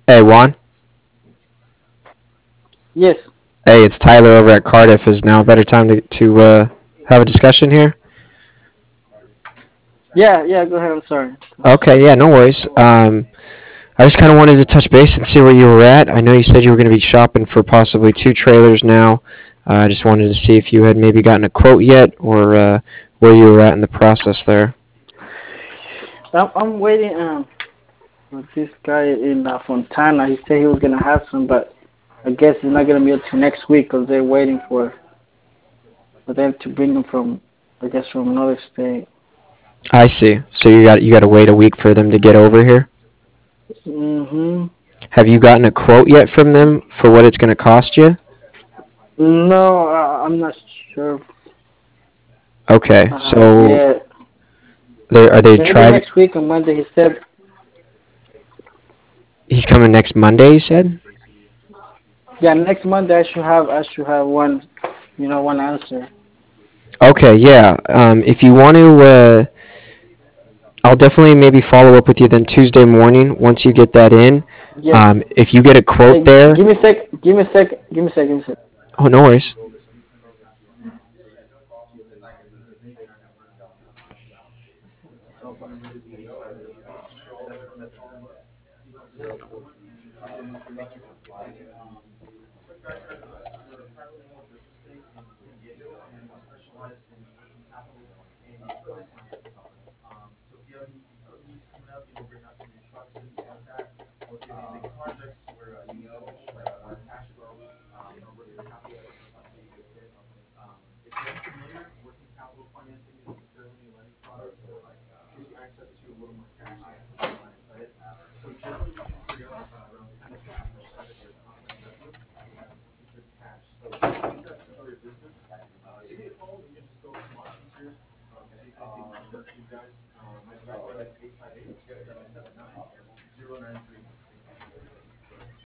Hey, Juan. Yes. Hey, it's Tyler over at Cardiff. Is now a better time to have a discussion here? Yeah, yeah, go ahead. I'm sorry. Okay, yeah, no worries. I just kind of wanted to touch base and see where you were at. I know you said you were going to be shopping for possibly two trailers now. I just wanted to see if you had maybe gotten a quote yet or where you were at in the process there. I'm waiting with this guy in Fontana. He said he was going to have some, but I guess it's not going to be until next week because they're waiting for them to bring them from, I guess, from another state. I see. So you got to wait a week for them to get over here. Hmm. Have you gotten a quote yet from them for what it's going to cost you? No, I'm not sure. Okay, so Yeah, are they maybe trying? next week on Monday. He said, He's coming next Monday. You said. yeah, next Monday I should have one, one answer. Okay, yeah. If you want to, I'll definitely maybe follow up with you then Tuesday morning once you get that in. Yes. If you get a quote Hey, there, give me a sec. Give me a sec. Give me a sec. Give me a sec. oh no worries.